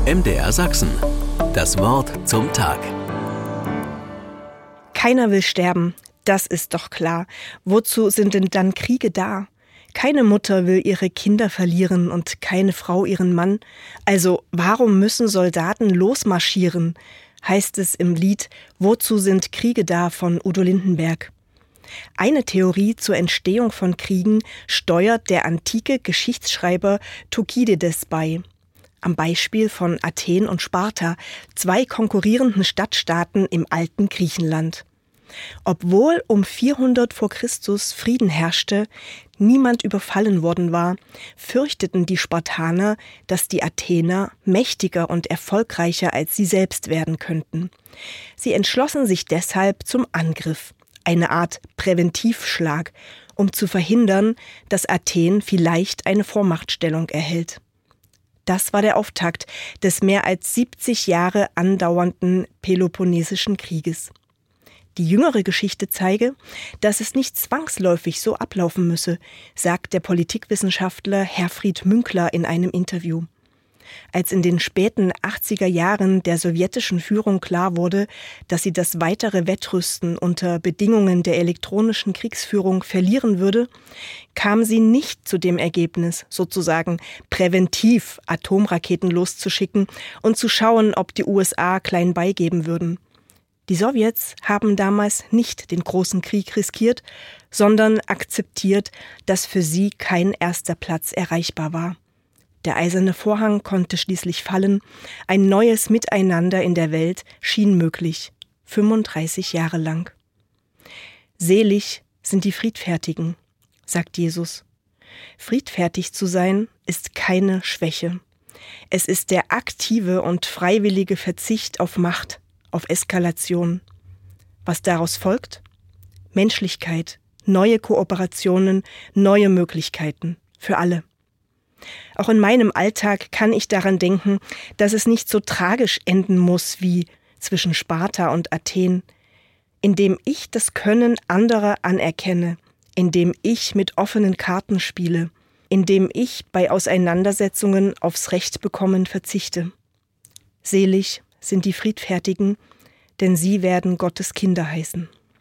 MDR Sachsen. Das Wort zum Tag. Keiner will sterben, das ist doch klar. Wozu sind denn dann Kriege da? Keine Mutter will ihre Kinder verlieren und keine Frau ihren Mann. Also warum müssen Soldaten losmarschieren? Heißt es im Lied Wozu sind Kriege da von Udo Lindenberg. Eine Theorie zur Entstehung von Kriegen steuert der antike Geschichtsschreiber Thukydides bei. Am Beispiel von Athen und Sparta, 2 konkurrierenden Stadtstaaten im alten Griechenland. Obwohl um 400 vor Christus Frieden herrschte, niemand überfallen worden war, fürchteten die Spartaner, dass die Athener mächtiger und erfolgreicher als sie selbst werden könnten. Sie entschlossen sich deshalb zum Angriff, eine Art Präventivschlag, um zu verhindern, dass Athen vielleicht eine Vormachtstellung erhält. Das war der Auftakt des mehr als 70 Jahre andauernden Peloponnesischen Krieges. Die jüngere Geschichte zeige, dass es nicht zwangsläufig so ablaufen müsse, sagt der Politikwissenschaftler Herfried Münkler in einem Interview. Als in den späten 80er Jahren der sowjetischen Führung klar wurde, dass sie das weitere Wettrüsten unter Bedingungen der elektronischen Kriegsführung verlieren würde, kam sie nicht zu dem Ergebnis, sozusagen präventiv Atomraketen loszuschicken und zu schauen, ob die USA klein beigeben würden. Die Sowjets haben damals nicht den großen Krieg riskiert, sondern akzeptiert, dass für sie kein erster Platz erreichbar war. Der eiserne Vorhang konnte schließlich fallen, ein neues Miteinander in der Welt schien möglich, 35 Jahre lang. Selig sind die Friedfertigen, sagt Jesus. Friedfertig zu sein ist keine Schwäche. Es ist der aktive und freiwillige Verzicht auf Macht, auf Eskalation. Was daraus folgt? Menschlichkeit, neue Kooperationen, neue Möglichkeiten für alle. Auch in meinem Alltag kann ich daran denken, dass es nicht so tragisch enden muss wie zwischen Sparta und Athen, indem ich das Können anderer anerkenne, indem ich mit offenen Karten spiele, indem ich bei Auseinandersetzungen aufs Recht bekommen verzichte. Selig sind die Friedfertigen, denn sie werden Gottes Kinder heißen.